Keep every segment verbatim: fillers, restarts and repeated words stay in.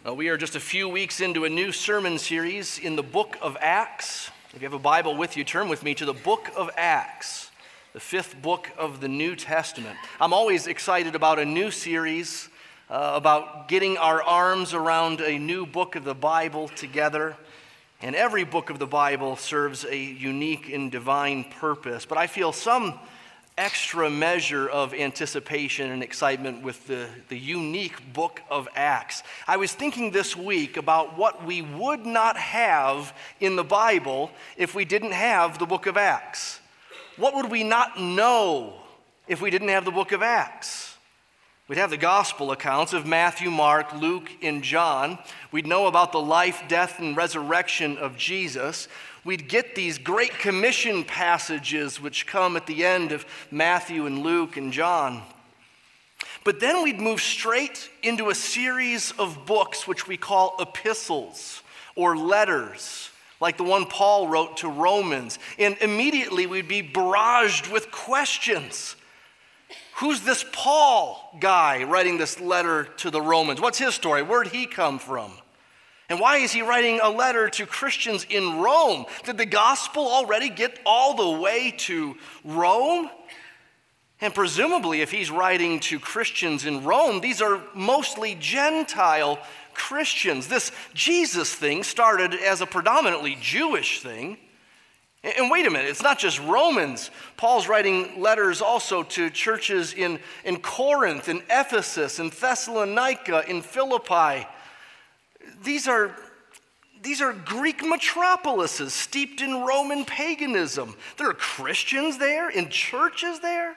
Uh, we are just a few weeks into a new sermon series in the book of Acts. If you have a Bible with you, turn with me to the book of Acts, the fifth book of the New Testament. I'm always excited about a new series, uh, about getting our arms around a new book of the Bible together. And every book of the Bible serves a unique and divine purpose. But I feel some extra measure of anticipation and excitement with the, the unique book of Acts. I was thinking this week about what we would not have in the Bible if we didn't have the book of Acts. What would we not know if we didn't have the book of Acts? We'd have the gospel accounts of Matthew, Mark, Luke, and John. We'd know about the life, death, and resurrection of Jesus. We'd get these Great Commission passages which come at the end of Matthew and Luke and John. But then we'd move straight into a series of books which we call epistles or letters, like the one Paul wrote to Romans. And immediately we'd be barraged with questions. Who's this Paul guy writing this letter to the Romans? What's his story? Where'd he come from? And why is he writing a letter to Christians in Rome? Did the gospel already get all the way to Rome? And presumably, if he's writing to Christians in Rome, these are mostly Gentile Christians. This Jesus thing started as a predominantly Jewish thing. And wait a minute, it's not just Romans. Paul's writing letters also to churches in, in Corinth, in Ephesus, in Thessalonica, in Philippi. These are, these are Greek metropolises steeped in Roman paganism. There are Christians there, in churches there.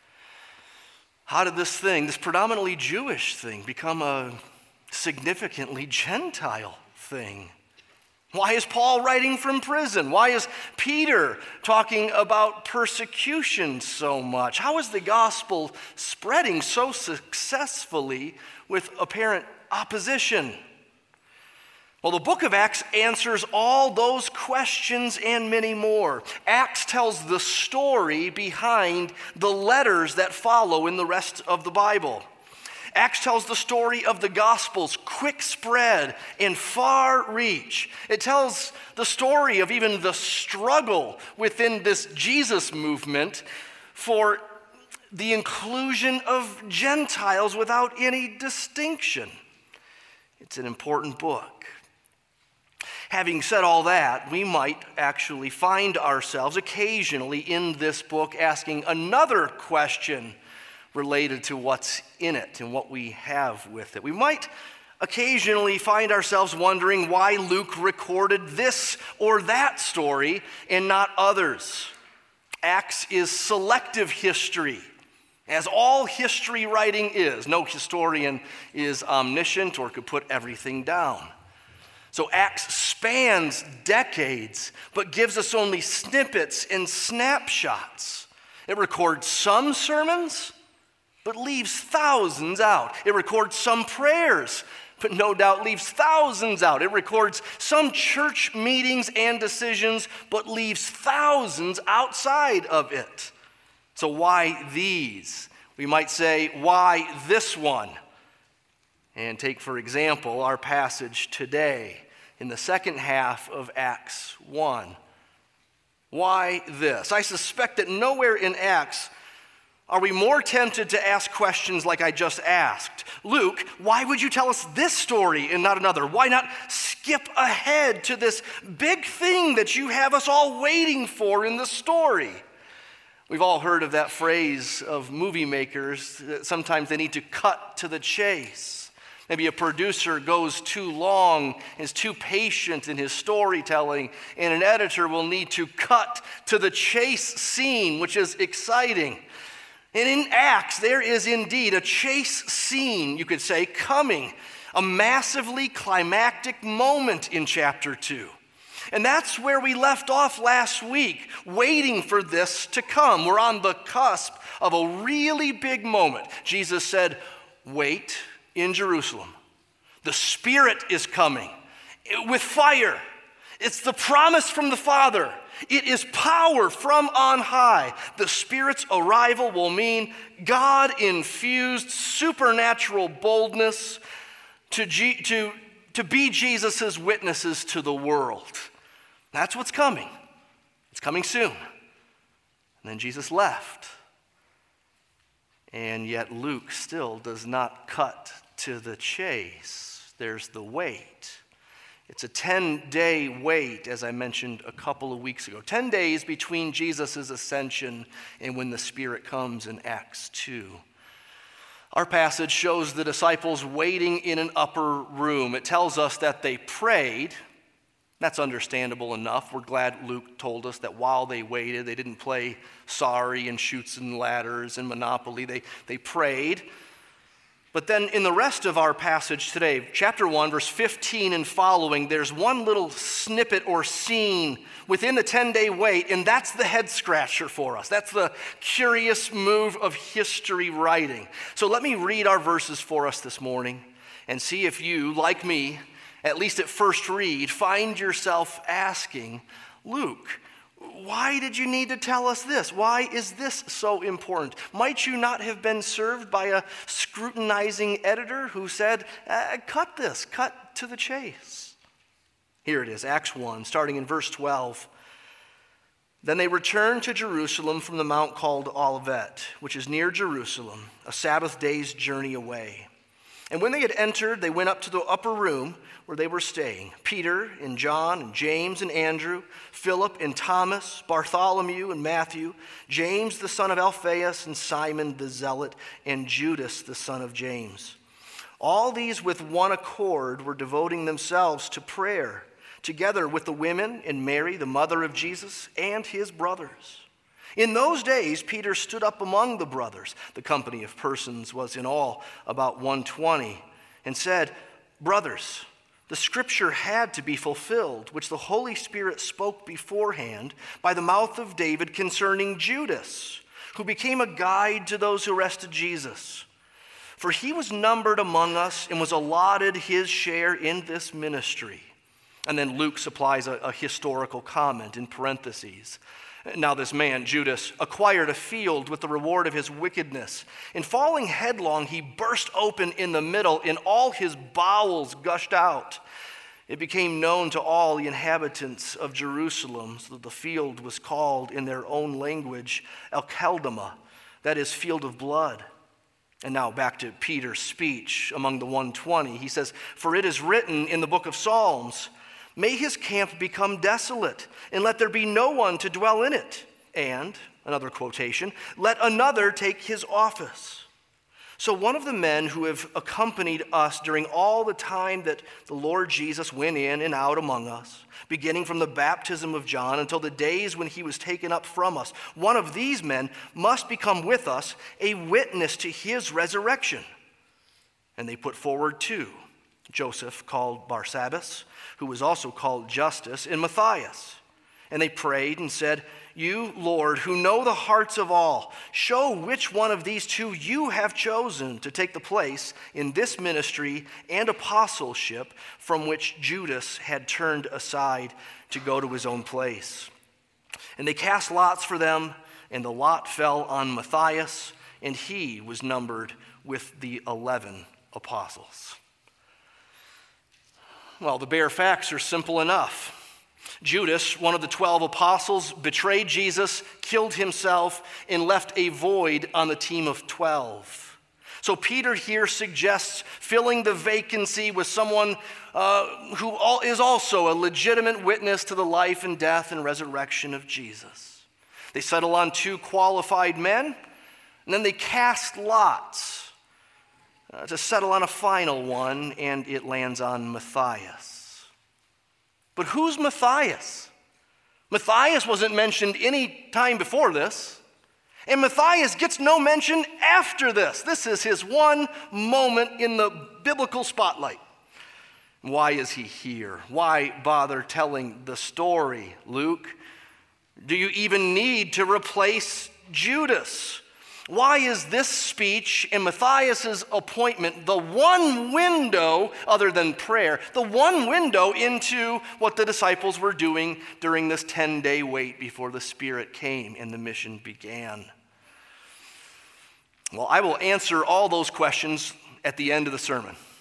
How did this thing, this predominantly Jewish thing, become a significantly Gentile thing? Why is Paul writing from prison? Why is Peter talking about persecution so much? How is the gospel spreading so successfully with apparent opposition? Well, the book of Acts answers all those questions and many more. Acts tells the story behind the letters that follow in the rest of the Bible. Acts tells the story of the gospel's quick spread and far reach. It tells the story of even the struggle within this Jesus movement for the inclusion of Gentiles without any distinction. It's an important book. Having said all that, we might actually find ourselves occasionally in this book asking another question related to what's in it and what we have with it. We might occasionally find ourselves wondering why Luke recorded this or that story and not others. Acts is selective history, as all history writing is. No historian is omniscient or could put everything down. So Acts spans decades, but gives us only snippets and snapshots. It records some sermons, but leaves thousands out. It records some prayers, but no doubt leaves thousands out. It records some church meetings and decisions, but leaves thousands outside of it. So why these? We might say, why this one? And take, for example, our passage today in the second half of Acts one. Why this? I suspect that nowhere in Acts are we more tempted to ask questions like I just asked. Luke, why would you tell us this story and not another? Why not skip ahead to this big thing that you have us all waiting for in the story? We've all heard of that phrase of movie makers that sometimes they need to cut to the chase. Maybe a producer goes too long, is too patient in his storytelling, and an editor will need to cut to the chase scene, which is exciting. And in Acts, there is indeed a chase scene, you could say, coming, a massively climactic moment in chapter two. And that's where we left off last week, waiting for this to come. We're on the cusp of a really big moment. Jesus said, wait in Jerusalem. The Spirit is coming with fire. It's the promise from the Father. It is power from on high. The Spirit's arrival will mean God-infused supernatural boldness to, G- to to be Jesus' witnesses to the world. That's what's coming. It's coming soon. And then Jesus left. And yet Luke still does not cut to the chase. There's the wait. It's a ten-day wait, as I mentioned a couple of weeks ago. Ten days between Jesus' ascension and when the Spirit comes in Acts two. Our passage shows the disciples waiting in an upper room. It tells us that they prayed. That's understandable enough. We're glad Luke told us that while they waited, they didn't play sorry and chutes and ladders and Monopoly. They, they prayed. But then in the rest of our passage today, chapter one, verse fifteen and following, there's one little snippet or scene within the ten-day wait, and that's the head scratcher for us. That's the curious move of history writing. So let me read our verses for us this morning and see if you, like me, at least at first read, find yourself asking, Luke, why did you need to tell us this? Why is this so important? Might you not have been served by a scrutinizing editor who said, uh, cut this, cut to the chase? Here it is, Acts one, starting in verse twelve. Then they returned to Jerusalem from the mount called Olivet, which is near Jerusalem, a Sabbath day's journey away. And when they had entered, they went up to the upper room where they were staying. Peter and John and James and Andrew, Philip and Thomas, Bartholomew and Matthew, James the son of Alphaeus and Simon the Zealot, and Judas the son of James. All these with one accord were devoting themselves to prayer, together with the women and Mary, the mother of Jesus, and his brothers. In those days, Peter stood up among the brothers. The company of persons was in all about one hundred twenty, and said, Brothers, the scripture had to be fulfilled, which the Holy Spirit spoke beforehand by the mouth of David concerning Judas, who became a guide to those who arrested Jesus. For he was numbered among us and was allotted his share in this ministry. And then Luke supplies a, a historical comment in parentheses. Now this man, Judas, acquired a field with the reward of his wickedness. In falling headlong, he burst open in the middle, and all his bowels gushed out. It became known to all the inhabitants of Jerusalem, so that the field was called in their own language El-Keldama, that is, field of blood. And now back to Peter's speech among the one hundred twenty. He says, For it is written in the book of Psalms, May his camp become desolate, and let there be no one to dwell in it. And, another quotation, let another take his office. So one of the men who have accompanied us during all the time that the Lord Jesus went in and out among us, beginning from the baptism of John until the days when he was taken up from us, one of these men must become with us a witness to his resurrection. And they put forward two, Joseph called Barsabbas, who was also called Justus, and Matthias. And they prayed and said, You, Lord, who know the hearts of all, show which one of these two you have chosen to take the place in this ministry and apostleship from which Judas had turned aside to go to his own place. And they cast lots for them, and the lot fell on Matthias, and he was numbered with the eleven apostles. Well, the bare facts are simple enough. Judas, one of the twelve apostles, betrayed Jesus, killed himself, and left a void on the team of twelve. So Peter here suggests filling the vacancy with someone uh, who is also a legitimate witness to the life and death and resurrection of Jesus. They settle on two qualified men, and then they cast lots Uh, to settle on a final one, and it lands on Matthias. But who's Matthias? Matthias wasn't mentioned any time before this, and Matthias gets no mention after this. This is his one moment in the biblical spotlight. Why is he here? Why bother telling the story, Luke? Do you even need to replace Judas? Why is this speech and Matthias' appointment the one window, other than prayer, the one window into what the disciples were doing during this ten-day wait before the Spirit came and the mission began? Well, I will answer all those questions at the end of the sermon.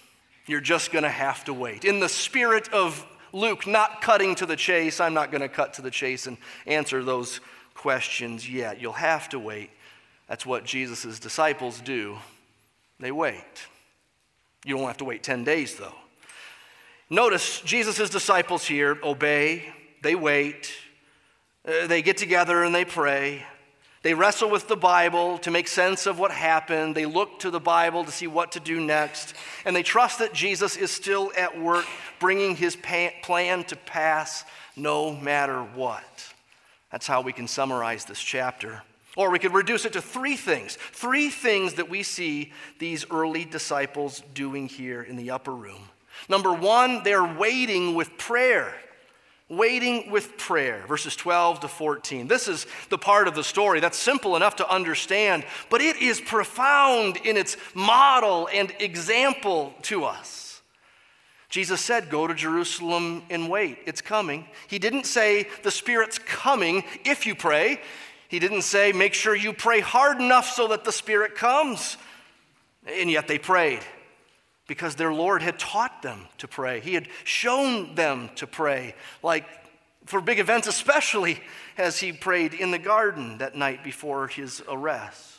You're just going to have to wait. In the spirit of Luke not cutting to the chase, I'm not going to cut to the chase and answer those questions yet. You'll have to wait. That's what Jesus' disciples do. They wait. You don't have to wait ten days, though. Notice Jesus' disciples here obey, they wait, uh, they get together and they pray. They wrestle with the Bible to make sense of what happened. They look to the Bible to see what to do next. And they trust that Jesus is still at work bringing his pa- plan to pass no matter what. That's how we can summarize this chapter. Or we could reduce it to three things. Three things that we see these early disciples doing here in the upper room. Number one, they're waiting with prayer. Waiting with prayer, verses twelve to fourteen. This is the part of the story that's simple enough to understand, but it is profound in its model and example to us. Jesus said, go to Jerusalem and wait. It's coming. He didn't say the Spirit's coming if you pray. He didn't say make sure you pray hard enough so that the Spirit comes. And yet they prayed, because their Lord had taught them to pray. He had shown them to pray, like for big events especially, as he prayed in the garden that night before his arrest.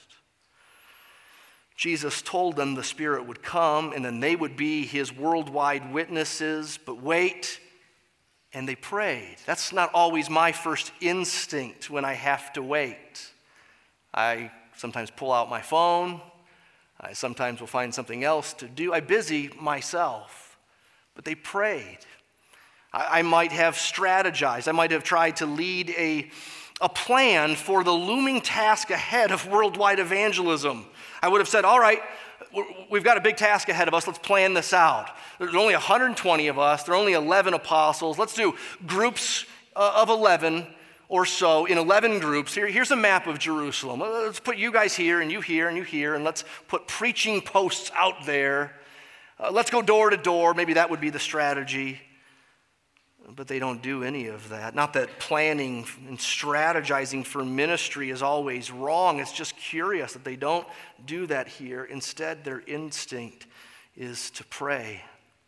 Jesus told them the Spirit would come and then they would be his worldwide witnesses, but wait, and they prayed. That's not always my first instinct when I have to wait. I sometimes pull out my phone. I sometimes will find something else to do. I busy myself. But they prayed. I, I might have strategized. I might have tried to lead a, a plan for the looming task ahead of worldwide evangelism. I would have said, all right, we've got a big task ahead of us. Let's plan this out. There's only one hundred twenty of us. There are only eleven apostles. Let's do groups uh, of eleven. Or so in eleven groups. Here, here's a map of Jerusalem. Let's put you guys here and you here and you here, and let's put preaching posts out there. Uh, let's go door to door. Maybe that would be the strategy. But they don't do any of that. Not that planning and strategizing for ministry is always wrong. It's just curious that they don't do that here. Instead, their instinct is to pray.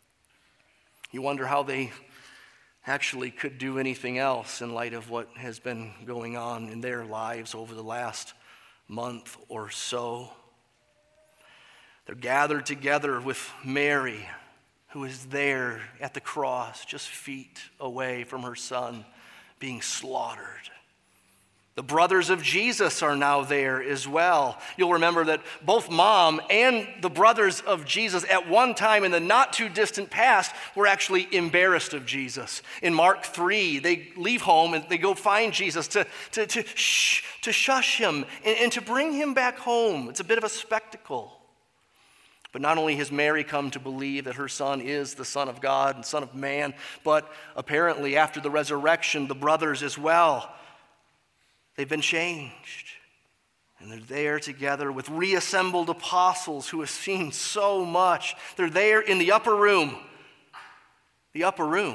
You wonder how they actually could do anything else in light of what has been going on in their lives over the last month or so. They're gathered together with Mary, who is there at the cross, just feet away from her son being slaughtered. The brothers of Jesus are now there as well. You'll remember that both mom and the brothers of Jesus at one time in the not too distant past were actually embarrassed of Jesus. In Mark three, they leave home and they go find Jesus to, to, to, shh, to shush him and, and to bring him back home. It's a bit of a spectacle. But not only has Mary come to believe that her son is the Son of God and Son of Man, but apparently after the resurrection, the brothers as well. They've been changed, and they're there together with reassembled apostles who have seen so much. They're there in the upper room, the upper room.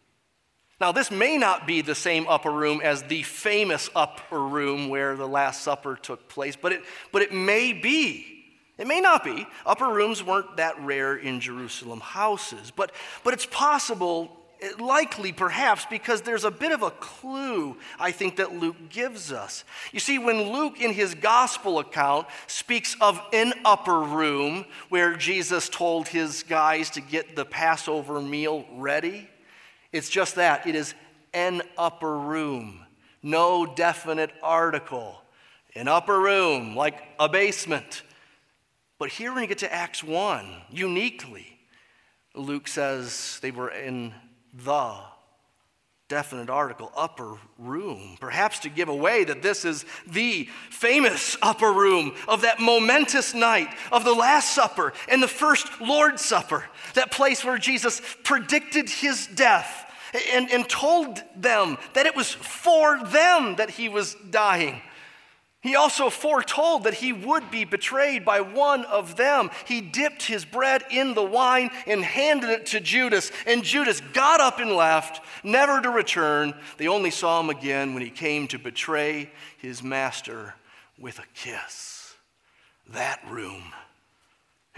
Now, this may not be the same upper room as the famous upper room where the Last Supper took place, but it, but it may be. It may not be. Upper rooms weren't that rare in Jerusalem houses, but, but it's possible. Likely, perhaps, because there's a bit of a clue, I think, that Luke gives us. You see, when Luke, in his gospel account, speaks of an upper room where Jesus told his guys to get the Passover meal ready, it's just that. It is an upper room. No definite article. An upper room, like a basement. But here when you get to Acts one, uniquely, Luke says they were in the definite article, upper room, perhaps to give away that this is the famous upper room of that momentous night of the Last Supper and the first Lord's Supper, that place where Jesus predicted his death and, and told them that it was for them that he was dying. He also foretold that he would be betrayed by one of them. He dipped his bread in the wine and handed it to Judas. And Judas got up and left, never to return. They only saw him again when he came to betray his master with a kiss. That room.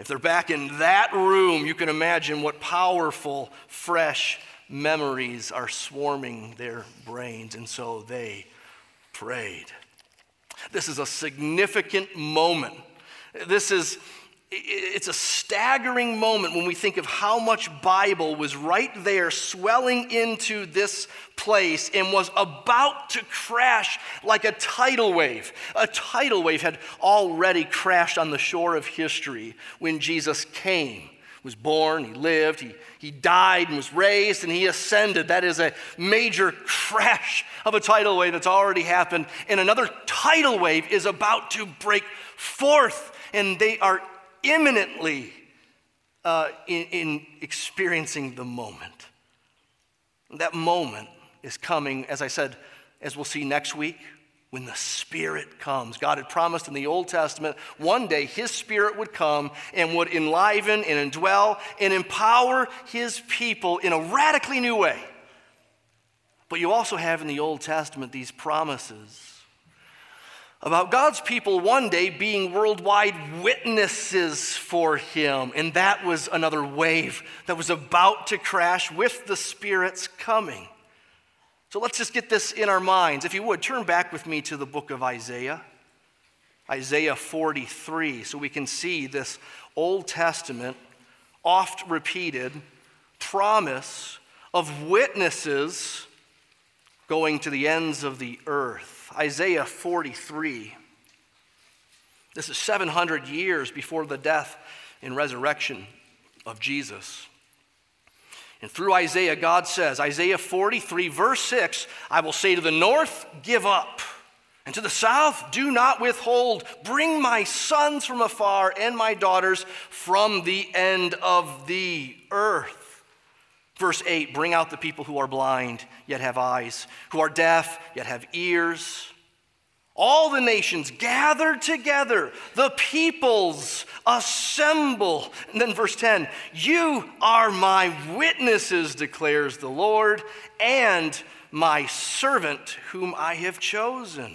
If they're back in that room, you can imagine what powerful, fresh memories are swarming their brains. And so they prayed. This is a significant moment. This is, it's a staggering moment when we think of how much Bible was right there swelling into this place and was about to crash like a tidal wave. A tidal wave had already crashed on the shore of history when Jesus came. Was born, he lived, he, he died and was raised, and he ascended. That is a major crash of a tidal wave that's already happened. And another tidal wave is about to break forth, and they are imminently uh, in, in experiencing the moment. That moment is coming, as I said, as we'll see next week, when the Spirit comes. God had promised in the Old Testament one day his Spirit would come and would enliven and indwell and empower his people in a radically new way. But you also have in the Old Testament these promises about God's people one day being worldwide witnesses for him. And that was another wave that was about to crash with the Spirit's coming. So let's just get this in our minds. If you would, turn back with me to the book of Isaiah, Isaiah forty-three, so we can see this Old Testament, oft repeated promise of witnesses going to the ends of the earth. Isaiah forty-three. This is seven hundred years before the death and resurrection of Jesus. And through Isaiah, God says, Isaiah forty-three, verse six, I will say to the north, give up, and to the south, do not withhold. Bring my sons from afar and my daughters from the end of the earth. Verse eight, bring out the people who are blind, yet have eyes, who are deaf, yet have ears. All the nations gather together, the peoples assemble. And then verse ten, you are my witnesses, declares the Lord, and my servant whom I have chosen.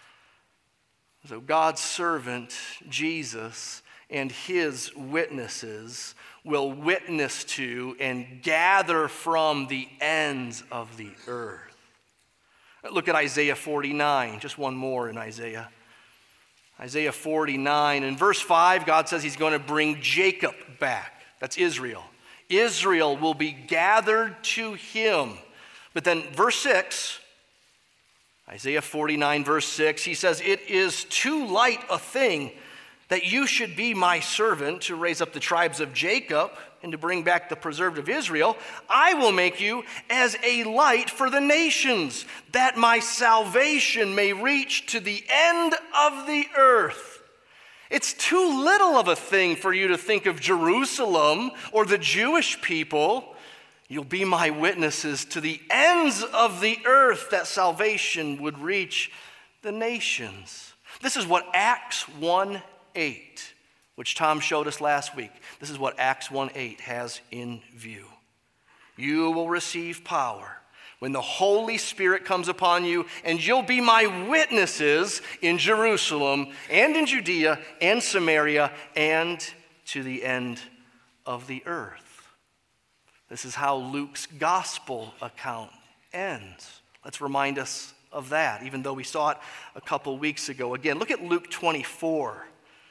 So God's servant, Jesus, and his witnesses will witness to and gather from the ends of the earth. Look at Isaiah forty-nine, just one more in Isaiah. Isaiah forty-nine, in verse five, God says he's going to bring Jacob back. That's Israel. Israel will be gathered to him. But then verse six, Isaiah forty-nine, verse six, he says, it is too light a thing that you should be my servant to raise up the tribes of Jacob and to bring back the preserved of Israel. I will make you as a light for the nations, that my salvation may reach to the end of the earth. It's too little of a thing for you to think of Jerusalem or the Jewish people. You'll be my witnesses to the ends of the earth, that salvation would reach the nations. This is what Acts one eight, which Tom showed us last week. This is what Acts one eight has in view. You will receive power when the Holy Spirit comes upon you, and you'll be my witnesses in Jerusalem and in Judea and Samaria and to the end of the earth. This is how Luke's gospel account ends. Let's remind us of that, even though we saw it a couple weeks ago. Again, look at Luke twenty-four.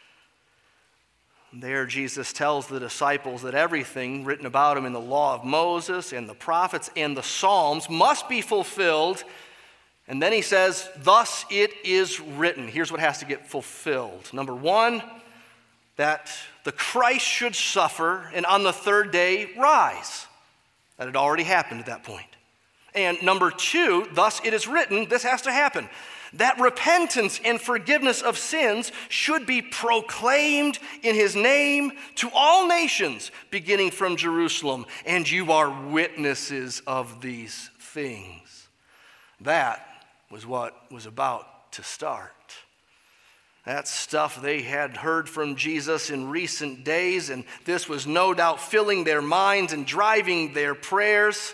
There, Jesus tells the disciples that everything written about him in the law of Moses and the prophets and the Psalms must be fulfilled. And then he says, thus it is written. Here's what has to get fulfilled. Number one, that the Christ should suffer and on the third day rise. That had already happened at that point. And number two, thus it is written, this has to happen, that repentance and forgiveness of sins should be proclaimed in his name to all nations, beginning from Jerusalem. And you are witnesses of these things. That was what was about to start. That stuff they had heard from Jesus in recent days, and this was no doubt filling their minds and driving their prayers.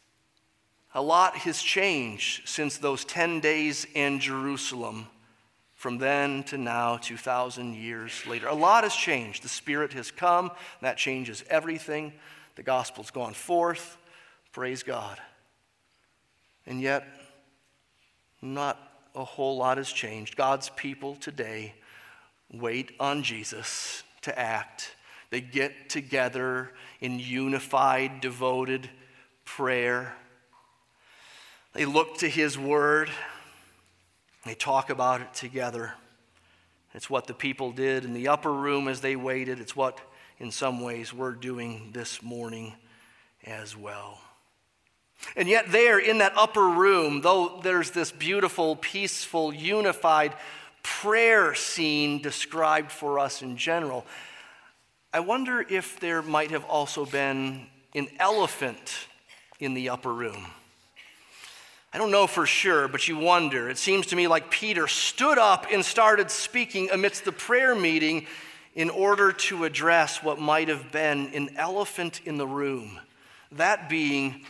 A lot has changed since those ten days in Jerusalem from then to now, two thousand years later. A lot has changed. The Spirit has come. That changes everything. The gospel's gone forth. Praise God. And yet, not a whole lot has changed. God's people today wait on Jesus to act. They get together in unified, devoted prayer. They look to his word. They talk about it together. It's what the people did in the upper room as they waited. It's what, in some ways, we're doing this morning as well. And yet there in that upper room, though there's this beautiful, peaceful, unified prayer scene described for us in general, I wonder if there might have also been an elephant in the upper room. I don't know for sure, but you wonder. It seems to me like Peter stood up and started speaking amidst the prayer meeting in order to address what might have been an elephant in the room, that being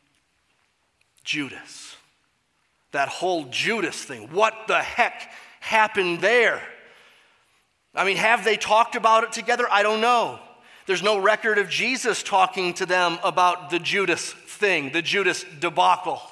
Judas. That whole Judas thing. What the heck happened there? I mean, have they talked about it together? I don't know. There's no record of Jesus talking to them about the Judas thing, the Judas debacle.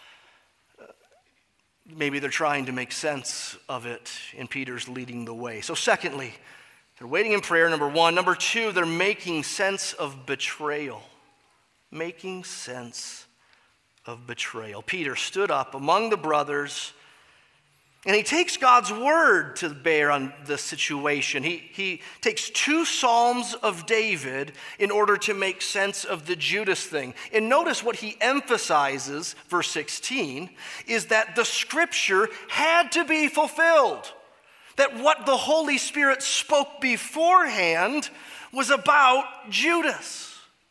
Maybe they're trying to make sense of it, and Peter's leading the way. So secondly, they're waiting in prayer, number one. Number two, they're making sense of betrayal. Making sense of betrayal. Peter stood up among the brothers, and he takes God's word to bear on the situation. He, he takes two Psalms of David in order to make sense of the Judas thing. And notice what he emphasizes, verse sixteen, is that the scripture had to be fulfilled. That what the Holy Spirit spoke beforehand was about Judas.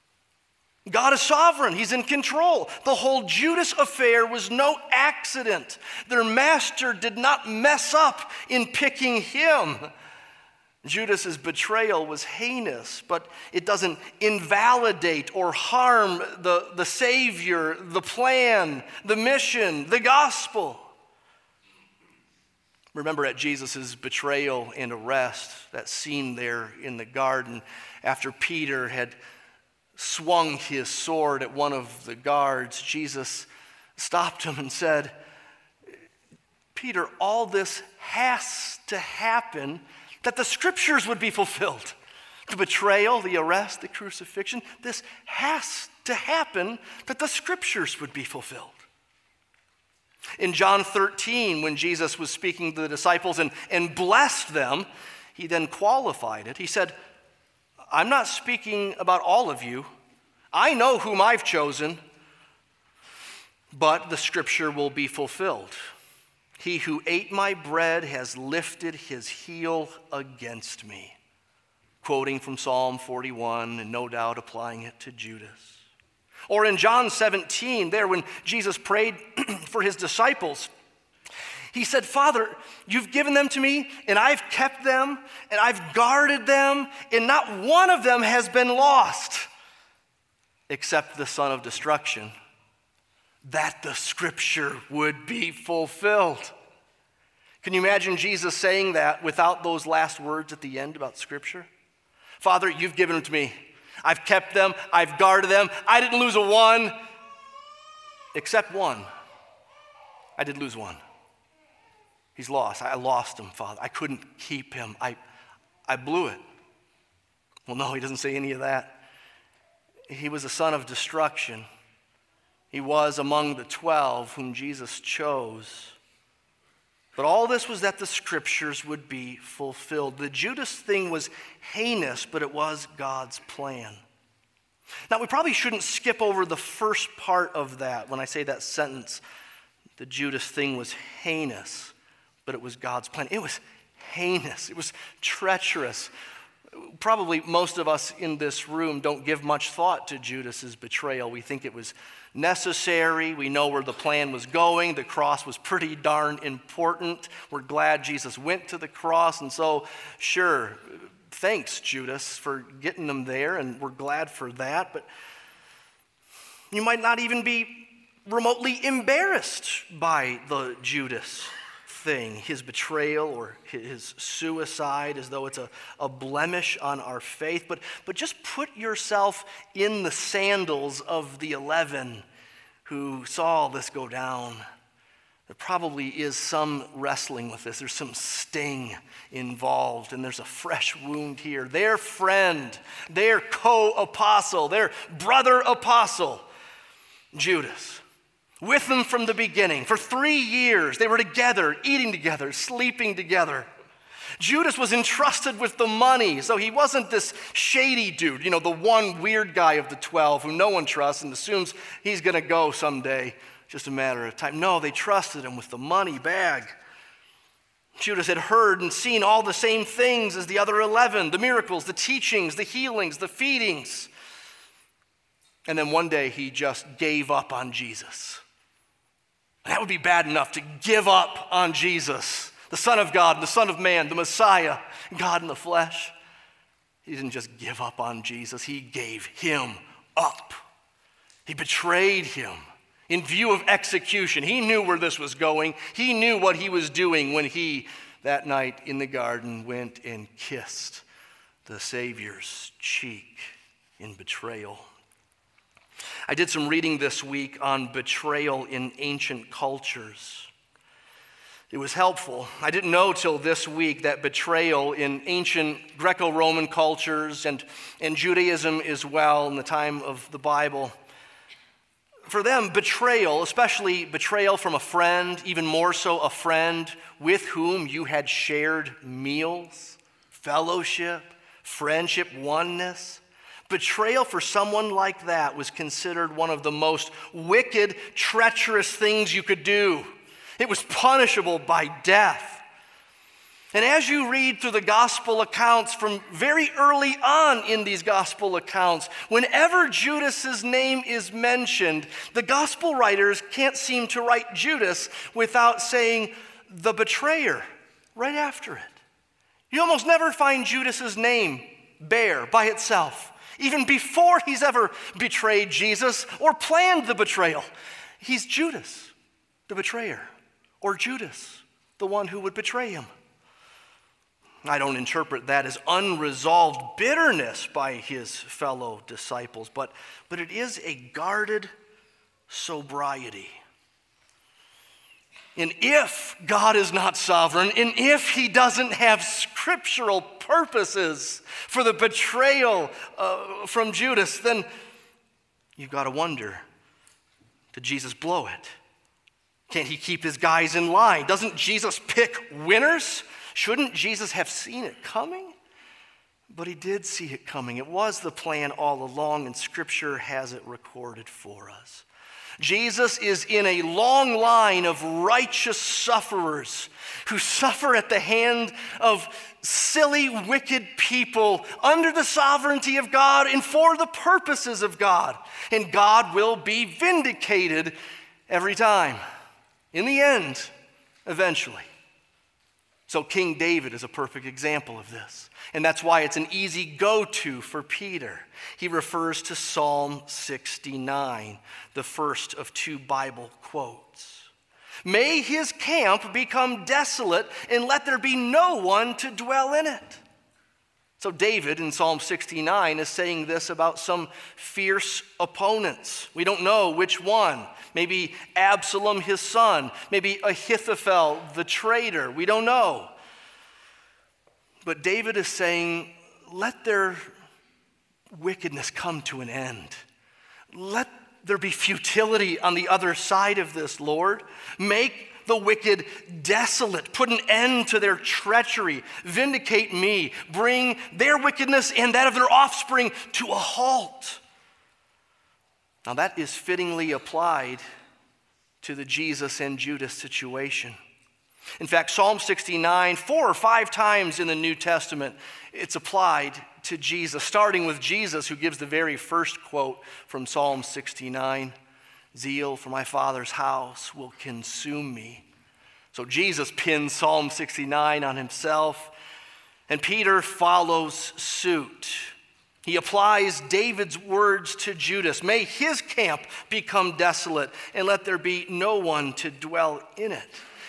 God is sovereign. He's in control. The whole Judas affair was no accident. Their master did not mess up in picking him. Judas's betrayal was heinous, but it doesn't invalidate or harm the, the Savior, the plan, the mission, the gospel. Remember at Jesus' betrayal and arrest, that scene there in the garden after Peter had swung his sword at one of the guards, Jesus stopped him and said, Peter, all this has to happen that the scriptures would be fulfilled. The betrayal, the arrest, the crucifixion, this has to happen that the scriptures would be fulfilled. In John thirteen, when Jesus was speaking to the disciples and, and blessed them, he then qualified it. He said, I'm not speaking about all of you. I know whom I've chosen, but the scripture will be fulfilled. He who ate my bread has lifted his heel against me. Quoting from Psalm forty-one and no doubt applying it to Judas. Or in John seventeen, there when Jesus prayed for his disciples, he said, Father, you've given them to me, and I've kept them, and I've guarded them, and not one of them has been lost, except the son of destruction, that the scripture would be fulfilled. Can you imagine Jesus saying that without those last words at the end about scripture? Father, you've given them to me. I've kept them. I've guarded them. I didn't lose a one, except one. I did lose one. He's lost. I lost him, Father. I couldn't keep him. I, I blew it. Well, no, he doesn't say any of that. He was a son of destruction. He was among the twelve whom Jesus chose. But all this was that the scriptures would be fulfilled. The Judas thing was heinous, but it was God's plan. Now, we probably shouldn't skip over the first part of that when I say that sentence. The Judas thing was heinous, but it was God's plan. It was heinous. It was treacherous. Probably most of us in this room don't give much thought to Judas's betrayal. We think it was necessary. We know where the plan was going. The cross was pretty darn important. We're glad Jesus went to the cross. And so, sure, thanks, Judas, for getting them there, and we're glad for that. But you might not even be remotely embarrassed by the Judas thing, his betrayal or his suicide, as though it's a, a blemish on our faith. But, but just put yourself in the sandals of the eleven who saw all this go down. There probably is some wrestling with this. There's some sting involved, and there's a fresh wound here. Their friend, their co-apostle, their brother apostle, Judas, with them from the beginning. For three years, they were together, eating together, sleeping together. Judas was entrusted with the money, so he wasn't this shady dude, you know, the one weird guy of the twelve who no one trusts and assumes he's going to go someday. Just a matter of time. No, they trusted him with the money bag. Judas had heard and seen all the same things as the other eleven, the miracles, the teachings, the healings, the feedings. And then one day he just gave up on Jesus. That would be bad enough to give up on Jesus, the Son of God, the Son of Man, the Messiah, God in the flesh. He didn't just give up on Jesus, he gave him up. He betrayed him in view of execution. He knew where this was going. He knew what he was doing when he, that night in the garden, went and kissed the Savior's cheek in betrayal. I did some reading this week on betrayal in ancient cultures. It was helpful. I didn't know till this week that betrayal in ancient Greco-Roman cultures and, and Judaism as well in the time of the Bible, for them, betrayal, especially betrayal from a friend, even more so a friend with whom you had shared meals, fellowship, friendship, oneness, betrayal for someone like that was considered one of the most wicked, treacherous things you could do. It was punishable by death. And as you read through the gospel accounts from very early on in these gospel accounts, whenever Judas's name is mentioned, the gospel writers can't seem to write Judas without saying the betrayer right after it. You almost never find Judas's name bare by itself, even before he's ever betrayed Jesus or planned the betrayal. He's Judas, the betrayer, or Judas, the one who would betray him. I don't interpret that as unresolved bitterness by his fellow disciples, but, but it is a guarded sobriety. And if God is not sovereign, and if he doesn't have scriptural purposes for the betrayal uh, from Judas, then you've got to wonder, did Jesus blow it? Can't he keep his guys in line? Doesn't Jesus pick winners? Shouldn't Jesus have seen it coming? But he did see it coming. It was the plan all along, and Scripture has it recorded for us. Jesus is in a long line of righteous sufferers who suffer at the hand of silly, wicked people under the sovereignty of God and for the purposes of God. And God will be vindicated every time. In the end, eventually. So King David is a perfect example of this. And that's why it's an easy go-to for Peter. He refers to Psalm sixty-nine, the first of two Bible quotes. May his camp become desolate, and let there be no one to dwell in it. So David in Psalm sixty-nine is saying this about some fierce opponents. We don't know which one. Maybe Absalom, his son. Maybe Ahithophel, the traitor. We don't know. But David is saying, let their wickedness come to an end. Let there be futility on the other side of this, Lord. Make the wicked desolate. Put an end to their treachery. Vindicate me. Bring their wickedness and that of their offspring to a halt. Now that is fittingly applied to the Jesus and Judas situation. In fact, Psalm sixty-nine, four or five times in the New Testament, it's applied to Jesus, starting with Jesus, who gives the very first quote from Psalm sixty-nine, "Zeal for my Father's house will consume me." So Jesus pins Psalm sixty-nine on himself, and Peter follows suit. He applies David's words to Judas. May his camp become desolate, and let there be no one to dwell in it.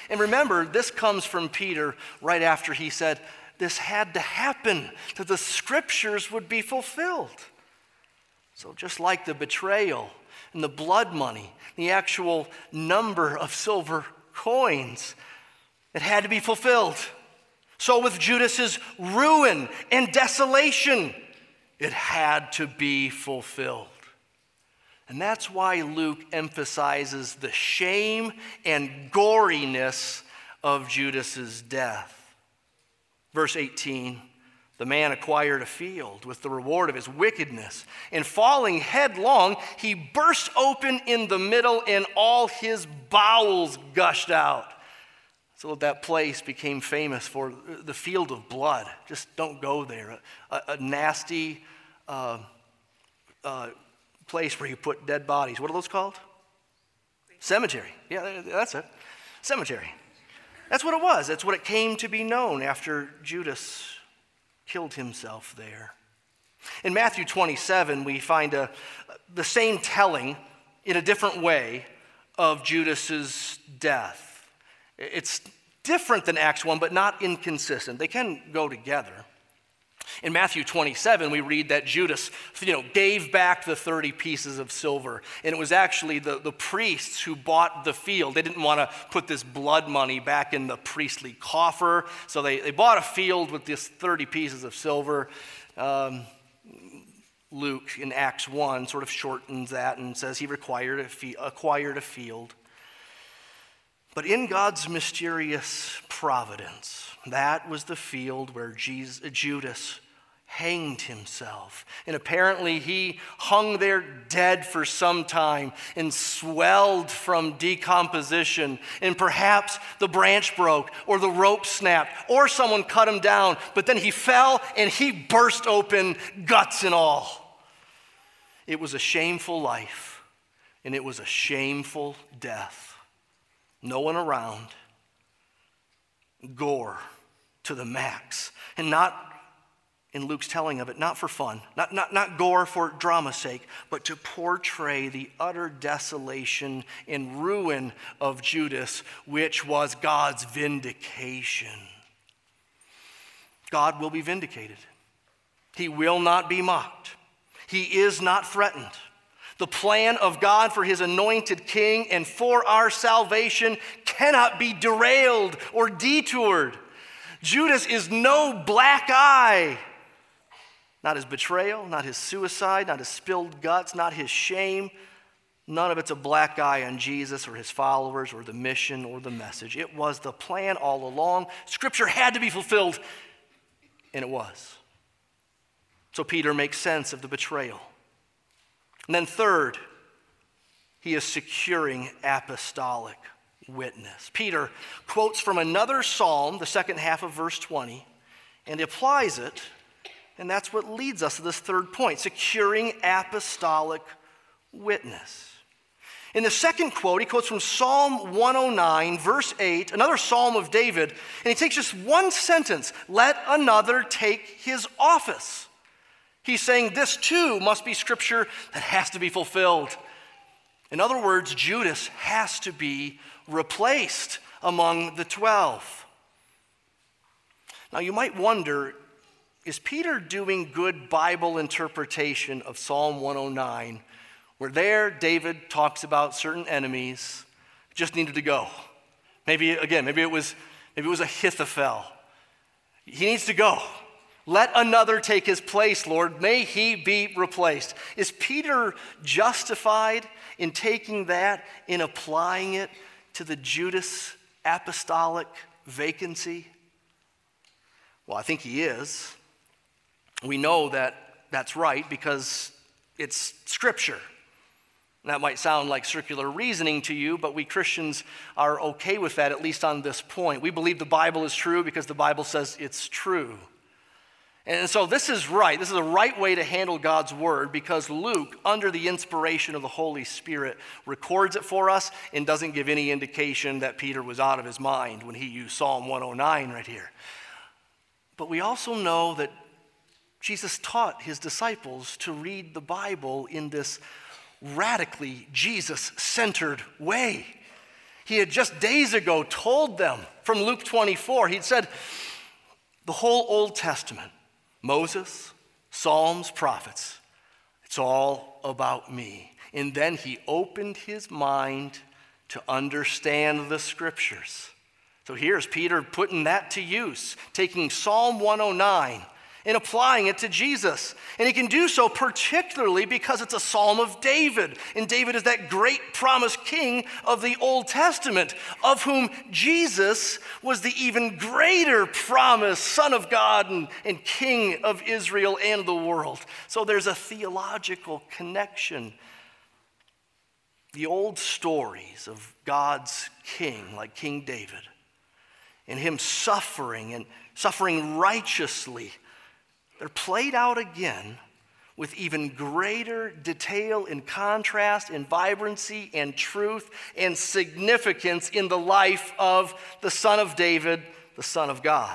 And remember, this comes from Peter right after he said, this had to happen, that the scriptures would be fulfilled. So just like the betrayal and the blood money, the actual number of silver coins, it had to be fulfilled. So with Judas's ruin and desolation, it had to be fulfilled. And that's why Luke emphasizes the shame and goriness of Judas's death. Verse eighteen, the man acquired a field with the reward of his wickedness, and falling headlong, he burst open in the middle, and all his bowels gushed out. So that place became famous for the field of blood. Just don't go there. A, a nasty uh, uh, place where you put dead bodies. What are those called? Cemetery. Yeah, that's it. Cemetery. That's what it was. That's what it came to be known after Judas killed himself there. In Matthew twenty-seven, we find a, the same telling in a different way of Judas's death. It's different than Acts one, but not inconsistent. They can go together. In Matthew twenty-seven, we read that Judas, you know, gave back the thirty pieces of silver. And it was actually the, the priests who bought the field. They didn't want to put this blood money back in the priestly coffer. So they, they bought a field with this thirty pieces of silver. Um, Luke in Acts one sort of shortens that and says he required a fi- acquired a field. But in God's mysterious providence, that was the field where Jesus, Judas hanged himself. And apparently he hung there dead for some time and swelled from decomposition. And perhaps the branch broke or the rope snapped or someone cut him down. But then he fell and he burst open, guts and all. It was a shameful life and it was a shameful death. No one around. Gore to the max. And not, in Luke's telling of it, not for fun, not, not, not gore for drama's sake, but to portray the utter desolation and ruin of Judas, which was God's vindication. God will be vindicated. He will not be mocked. He is not threatened. The plan of God for his anointed king and for our salvation cannot be derailed or detoured. Judas is no black eye. Not his betrayal, not his suicide, not his spilled guts, not his shame. None of it's a black eye on Jesus or his followers or the mission or the message. It was the plan all along. Scripture had to be fulfilled, and it was. So Peter makes sense of the betrayal. And then third, he is securing apostolic witness. Peter quotes from another psalm, the second half of verse twenty, and applies it, and that's what leads us to this third point, securing apostolic witness. In the second quote, he quotes from Psalm one oh nine, verse eight, another psalm of David, and he takes just one sentence, let another take his office. He's saying this too must be scripture that has to be fulfilled. In other words, Judas has to be replaced among the twelve. Now you might wonder, is Peter doing good Bible interpretation of Psalm one oh nine, where there David talks about certain enemies just needed to go? Maybe, again, maybe it was, maybe it was Ahithophel. He needs to go. Let another take his place, Lord. May he be replaced. Is Peter justified in taking that, in applying it to the Judas apostolic vacancy? Well, I think he is. We know that that's right because it's scripture. That might sound like circular reasoning to you, but we Christians are okay with that, at least on this point. We believe the Bible is true because the Bible says it's true. And so this is right. This is a right way to handle God's word because Luke, under the inspiration of the Holy Spirit, records it for us and doesn't give any indication that Peter was out of his mind when he used Psalm one oh nine right here. But we also know that Jesus taught his disciples to read the Bible in this radically Jesus-centered way. He had just days ago told them from Luke twenty-four, he'd said, the whole Old Testament, Moses, Psalms, prophets, it's all about me. And then he opened his mind to understand the scriptures. So here's Peter putting that to use, taking Psalm one oh nine and applying it to Jesus. And he can do so particularly because it's a psalm of David. And David is that great promised king of the Old Testament, of whom Jesus was the even greater promised Son of God and, and King of Israel and the world. So there's a theological connection. The old stories of God's king, like King David, and him suffering and suffering righteously, they're played out again with even greater detail and contrast and vibrancy and truth and significance in the life of the Son of David, the Son of God.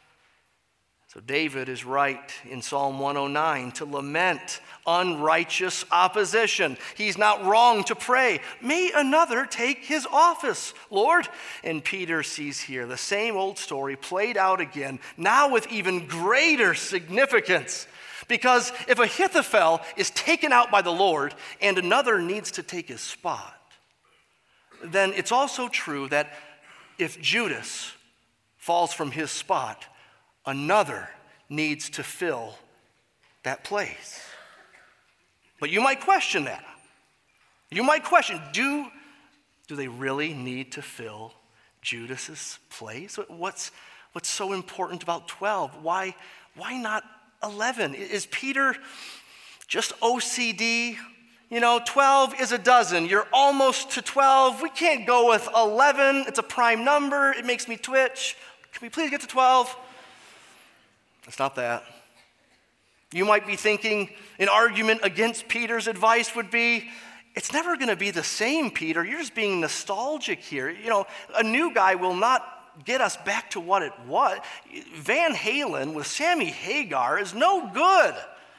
So David is right in Psalm one oh nine to lament unrighteous opposition. He's not wrong to pray, may another take his office, Lord. And Peter sees here the same old story played out again, now with even greater significance. Because if Ahithophel is taken out by the Lord and another needs to take his spot, then it's also true that if Judas falls from his spot, another needs to fill that place. But you might question that. You might question, do, do they really need to fill Judas's place? What's, what's so important about twelve? Why, why not eleven? Is Peter just O C D? You know, twelve is a dozen. You're almost to twelve. We can't go with eleven. It's a prime number. It makes me twitch. Can we please get to twelve? It's not that. You might be thinking an argument against Peter's advice would be, it's never going to be the same, Peter. You're just being nostalgic here. You know, a new guy will not get us back to what it was. Van Halen with Sammy Hagar is no good,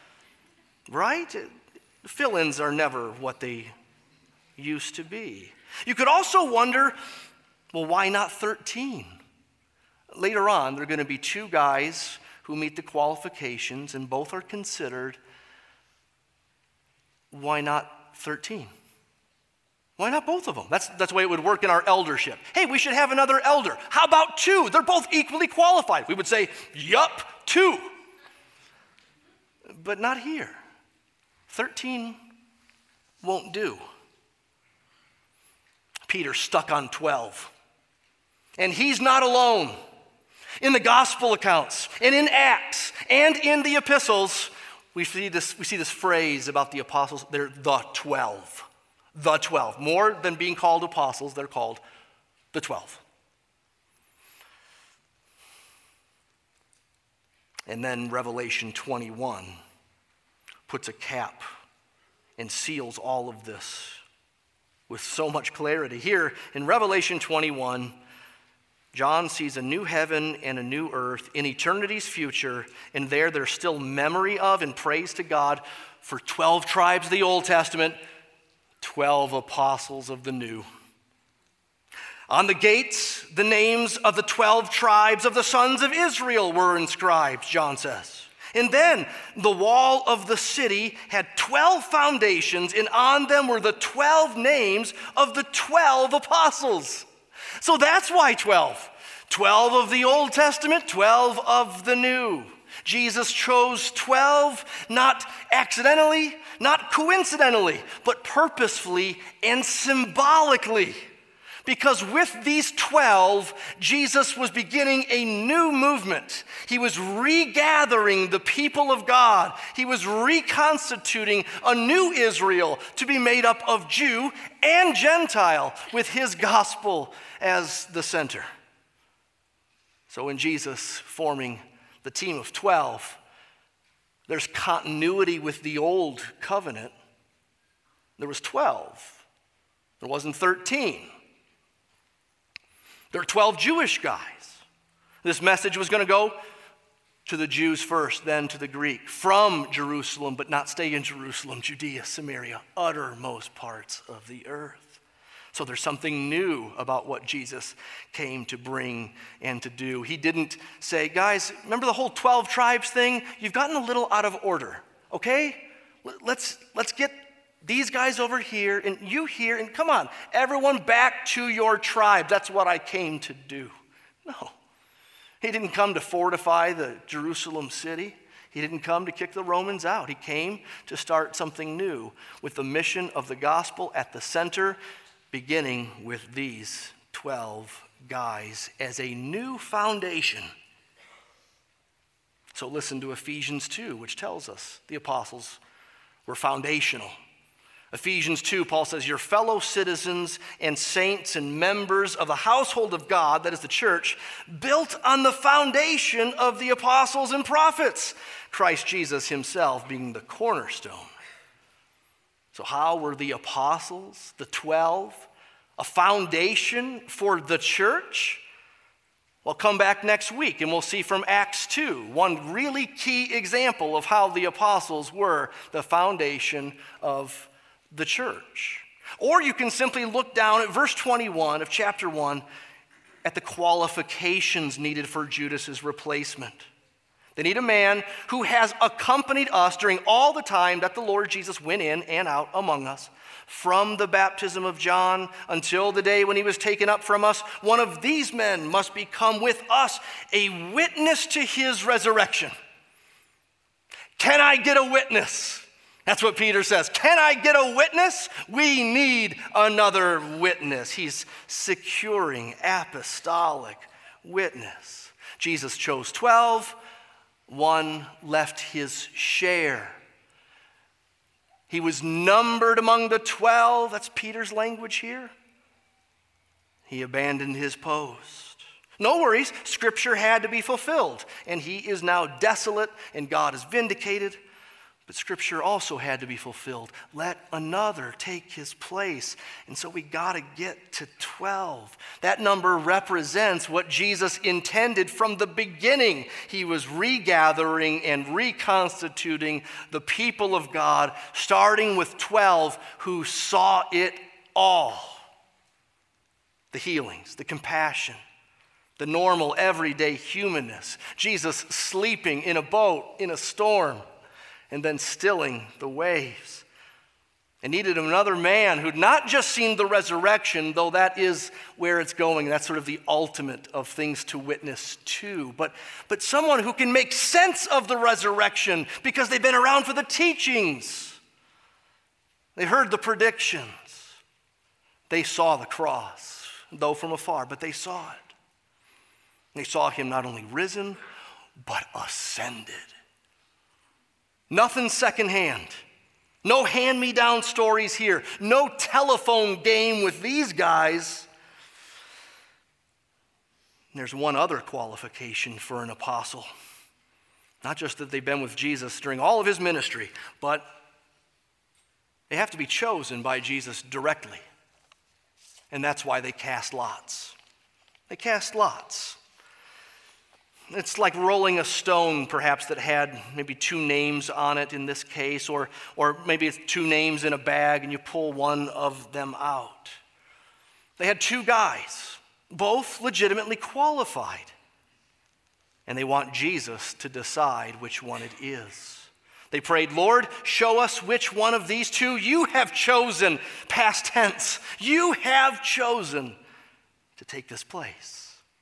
right? Fill-ins are never what they used to be. You could also wonder, well, why not thirteen? Later on, there are going to be two guys who meet the qualifications, and both are considered. Why not thirteen? Why not both of them? That's, that's the way it would work in our eldership. Hey, we should have another elder. How about two? They're both equally qualified. We would say, yup, two. But not here. thirteen won't do. Peter's stuck on twelve. And he's not alone. In the gospel accounts, and in Acts, and in the epistles, we see this, we see this phrase about the apostles. They're the twelve. The twelve. More than being called apostles, they're called the twelve. And then Revelation twenty-one puts a cap and seals all of this with so much clarity. Here in Revelation twenty-one, John sees a new heaven and a new earth in eternity's future, and there there's still memory of and praise to God for twelve tribes of the Old Testament, twelve apostles of the New. On the gates, the names of the twelve tribes of the sons of Israel were inscribed, John says. And then the wall of the city had twelve foundations, and on them were the twelve names of the twelve apostles. So that's why twelve. twelve of the Old Testament, twelve of the New. Jesus chose twelve, not accidentally, not coincidentally, but purposefully and symbolically. Because with these twelve, Jesus was beginning a new movement. He was regathering the people of God. He was reconstituting a new Israel to be made up of Jew and Gentile with his gospel as the center. So in Jesus forming the team of twelve, there's continuity with the old covenant. There was twelve. There wasn't thirteen. There were twelve Jewish guys. This message was going to go to the Jews first, then to the Greek. From Jerusalem, but not stay in Jerusalem, Judea, Samaria, uttermost parts of the earth. So there's something new about what Jesus came to bring and to do. He didn't say, guys, remember the whole twelve tribes thing? You've gotten a little out of order, okay? Let's, let's get these guys over here and you here, and come on, everyone back to your tribe. That's what I came to do. No. He didn't come to fortify the Jerusalem city. He didn't come to kick the Romans out. He came to start something new with the mission of the gospel at the center, beginning with these twelve guys as a new foundation. So listen to Ephesians two, which tells us the apostles were foundational. Ephesians two, Paul says, your fellow citizens and saints and members of the household of God, that is the church, built on the foundation of the apostles and prophets, Christ Jesus himself being the cornerstone. So how were the apostles, the twelve, a foundation for the church? Well, come back next week and we'll see from Acts two, one really key example of how the apostles were the foundation of the church. Or you can simply look down at verse twenty-one of chapter one at the qualifications needed for Judas's replacement. They need a man who has accompanied us during all the time that the Lord Jesus went in and out among us, from the baptism of John until the day when he was taken up from us. One of these men must become with us a witness to his resurrection. Can I get a witness? That's what Peter says. Can I get a witness? We need another witness. He's securing apostolic witness. Jesus chose twelve. One left his share. He was numbered among the twelve. That's Peter's language here. He abandoned his post. No worries, Scripture had to be fulfilled, and he is now desolate, and God is vindicated. But Scripture also had to be fulfilled. Let another take his place. And so we got to get to twelve. That number represents what Jesus intended from the beginning. He was regathering and reconstituting the people of God, starting with twelve who saw it all. The healings, the compassion, the normal everyday humanness. Jesus sleeping in a boat in a storm, and then stilling the waves. It needed another man who'd not just seen the resurrection, though that is where it's going. That's sort of the ultimate of things to witness to. But, but someone who can make sense of the resurrection because they've been around for the teachings. They heard the predictions. They saw the cross, though from afar, but they saw it. They saw him not only risen, but ascended. Nothing secondhand. No hand-me-down stories here. No telephone game with these guys. And there's one other qualification for an apostle. Not just that they've been with Jesus during all of his ministry, but they have to be chosen by Jesus directly. And that's why they cast lots. They cast lots. It's like rolling a stone, perhaps, that had maybe two names on it in this case, or, or maybe it's two names in a bag and you pull one of them out. They had two guys, both legitimately qualified, and they want Jesus to decide which one it is. They prayed, Lord, show us which one of these two you have chosen, past tense. You have chosen to take this place.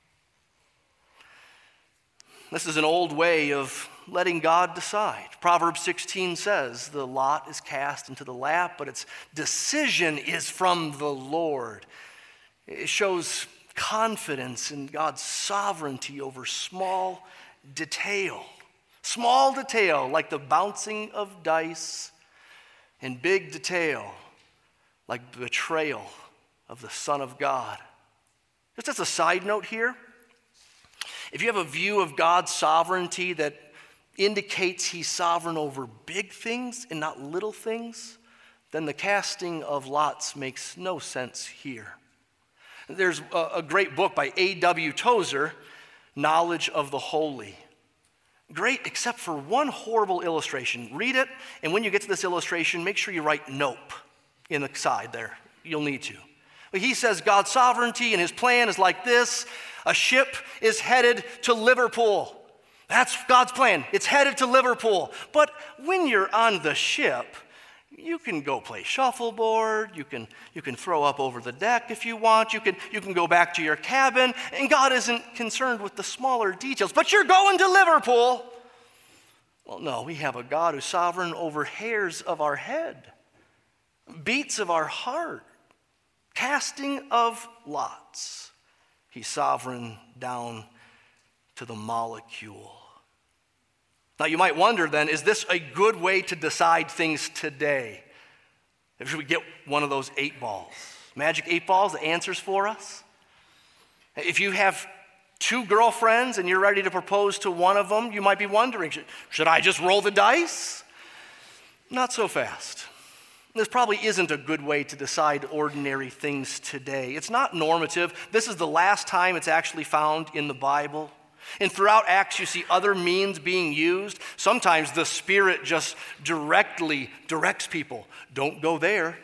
This is an old way of letting God decide. Proverbs sixteen says, the lot is cast into the lap, but its decision is from the Lord. It shows confidence in God's sovereignty over small detail. Small detail like the bouncing of dice, and big detail like the betrayal of the Son of God. Just as a side note here, if you have a view of God's sovereignty that indicates he's sovereign over big things and not little things, then the casting of lots makes no sense here. There's a, a great book by A W Tozer, Knowledge of the Holy. Great, except for one horrible illustration. Read it, and when you get to this illustration, make sure you write nope in the side there. You'll need to. He says God's sovereignty and his plan is like this. A ship is headed to Liverpool. That's God's plan. It's headed to Liverpool. But when you're on the ship, you can go play shuffleboard. You can, you can throw up over the deck if you want. You can, you can go back to your cabin. And God isn't concerned with the smaller details. But you're going to Liverpool. Well, no, we have a God who's sovereign over hairs of our head, beats of our heart, casting of lots. He's sovereign down to the molecule. Now you might wonder then, is this a good way to decide things today? Should we get one of those eight balls? Magic eight balls, the answers for us? If you have two girlfriends and you're ready to propose to one of them, you might be wondering, should, should I just roll the dice? Not so fast. This probably isn't a good way to decide ordinary things today. It's not normative. This is the last time it's actually found in the Bible. And throughout Acts, you see other means being used. Sometimes the Spirit just directly directs people. Don't go there.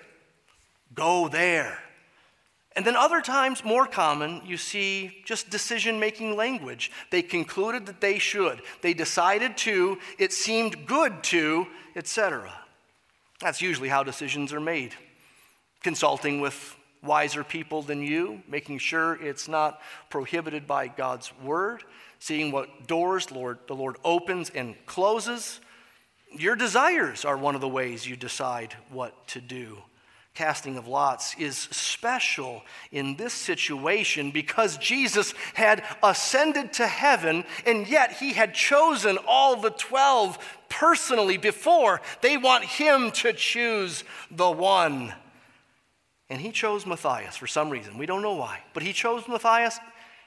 Go there. And then other times, more common, you see just decision-making language. They concluded that they should. They decided to. It seemed good to, et cetera. That's usually how decisions are made. Consulting with wiser people than you, making sure it's not prohibited by God's word, seeing what doors Lord, the Lord opens and closes. Your desires are one of the ways you decide what to do. Casting of lots is special in this situation because Jesus had ascended to heaven, and yet he had chosen all the twelve personally before. They want him to choose the one. And he chose Matthias for some reason. We don't know why. But he chose Matthias,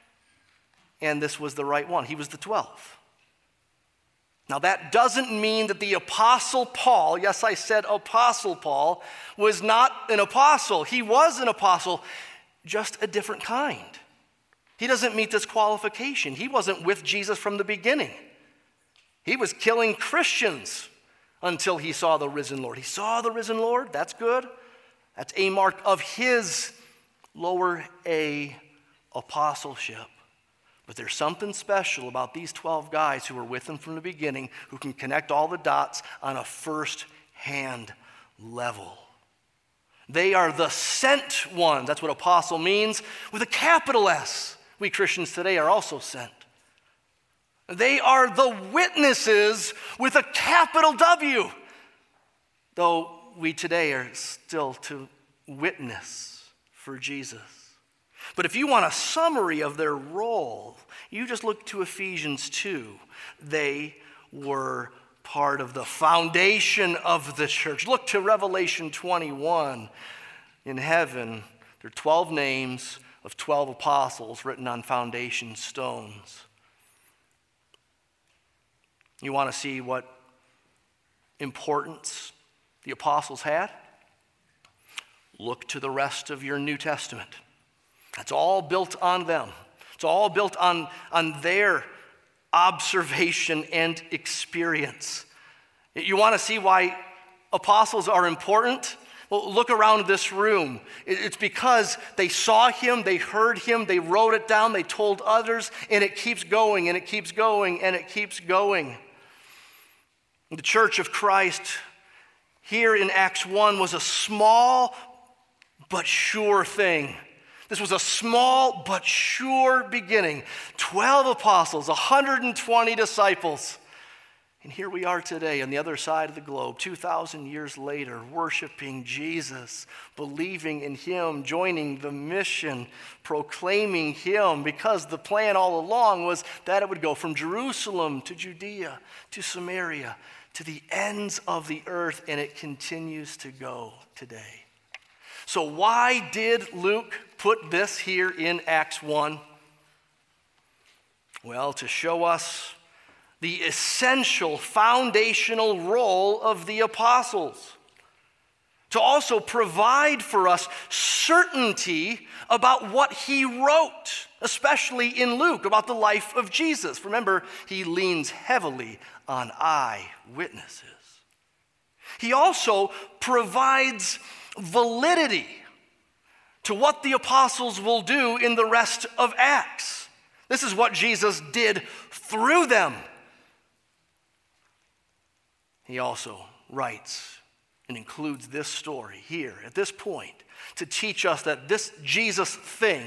and this was the right one. He was the twelfth. Now that doesn't mean that the Apostle Paul, yes, I said Apostle Paul, was not an apostle. He was an apostle, just a different kind. He doesn't meet this qualification. He wasn't with Jesus from the beginning. He was killing Christians until he saw the risen Lord. He saw the risen Lord. That's good. That's a mark of his lower A apostleship. But there's something special about these twelve guys who were with him from the beginning, who can connect all the dots on a first-hand level. They are the sent ones. That's what apostle means with a capital S. We Christians today are also sent. They are the witnesses with a capital W. Though we today are still to witness for Jesus. But if you want a summary of their role, you just look to Ephesians two. They were part of the foundation of the church. Look to Revelation twenty-one. In heaven, there are twelve names of twelve apostles written on foundation stones. You want to see what importance the apostles had? Look to the rest of your New Testament. It's all built on them. It's all built on, on their observation and experience. You want to see why apostles are important? Well, look around this room. It's because they saw him, they heard him, they wrote it down, they told others, and it keeps going, and it keeps going, and it keeps going. The Church of Christ here in Acts one was a small but sure thing. This was a small but sure beginning. Twelve apostles, one hundred twenty disciples. And here we are today on the other side of the globe, two thousand years later, worshiping Jesus, believing in him, joining the mission, proclaiming him, because the plan all along was that it would go from Jerusalem to Judea to Samaria to the ends of the earth, and it continues to go today. So why did Luke put this here in Acts one? Well, to show us the essential foundational role of the apostles. To also provide for us certainty about what he wrote, especially in Luke, about the life of Jesus. Remember, he leans heavily on eyewitnesses. He also provides validity to what the apostles will do in the rest of Acts. This is what Jesus did through them. He also writes and includes this story here at this point to teach us that this Jesus thing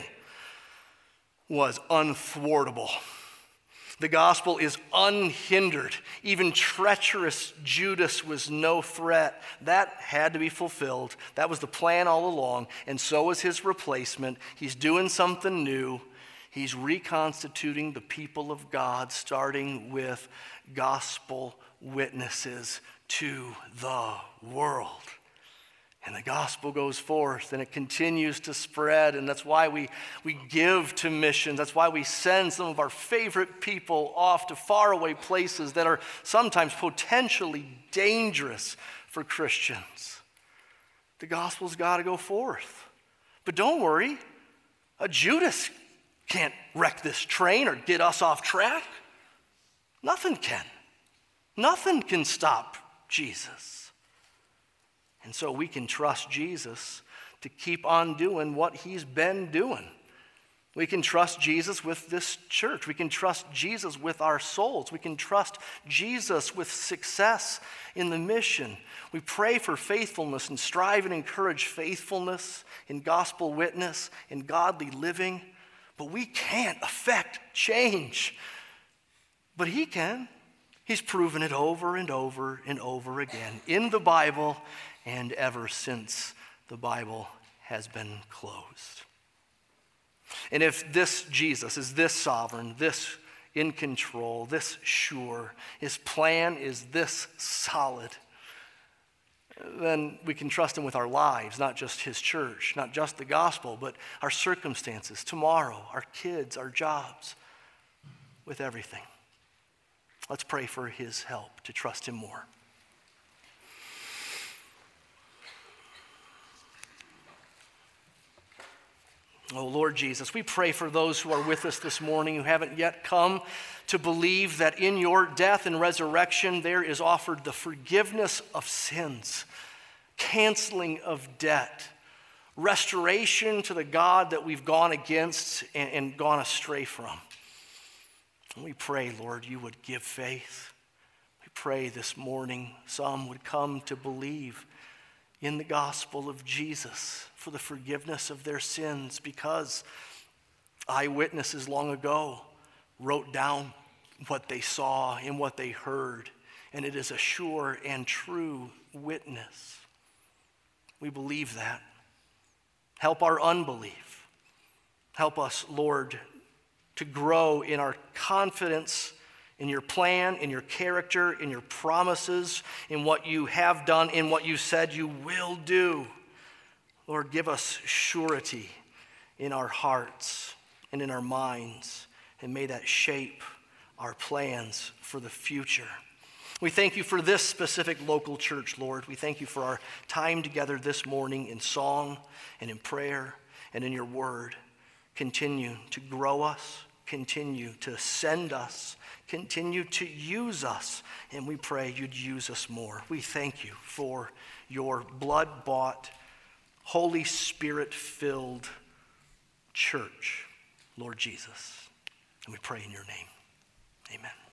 was unthwartable. The gospel is unhindered. Even treacherous Judas was no threat. That had to be fulfilled. That was the plan all along, and so was his replacement. He's doing something new. He's reconstituting the people of God, starting with gospel witnesses to the world. And the gospel goes forth and it continues to spread. And that's why we, we give to missions. That's why we send some of our favorite people off to faraway places that are sometimes potentially dangerous for Christians. The gospel's got to go forth. But don't worry, a Judas can't wreck this train or get us off track. Nothing can. Nothing can stop Jesus. And so we can trust Jesus to keep on doing what he's been doing. We can trust Jesus with this church. We can trust Jesus with our souls. We can trust Jesus with success in the mission. We pray for faithfulness and strive and encourage faithfulness in gospel witness, in godly living. But we can't affect change. But he can. He's proven it over and over and over again in the Bible and ever since the Bible has been closed. And if this Jesus is this sovereign, this in control, this sure, his plan is this solid, then we can trust him with our lives, not just his church, not just the gospel, but our circumstances, tomorrow, our kids, our jobs, with everything. Let's pray for his help to trust him more. Oh, Lord Jesus, we pray for those who are with us this morning who haven't yet come to believe that in your death and resurrection there is offered the forgiveness of sins, canceling of debt, restoration to the God that we've gone against and, and gone astray from. And we pray, Lord, you would give faith. We pray this morning some would come to believe in the gospel of Jesus for the forgiveness of their sins, because eyewitnesses long ago wrote down what they saw and what they heard, and it is a sure and true witness. We believe that. Help our unbelief. Help us, Lord, to grow in our confidence in your plan, in your character, in your promises, in what you have done, in what you said you will do. Lord, give us surety in our hearts and in our minds, and may that shape our plans for the future. We thank you for this specific local church, Lord. We thank you for our time together this morning in song and in prayer and in your word. Continue to grow us, continue to send us, continue to use us, and we pray you'd use us more. We thank you for your blood-bought, Holy Spirit-filled church, Lord Jesus. And we pray in your name. Amen.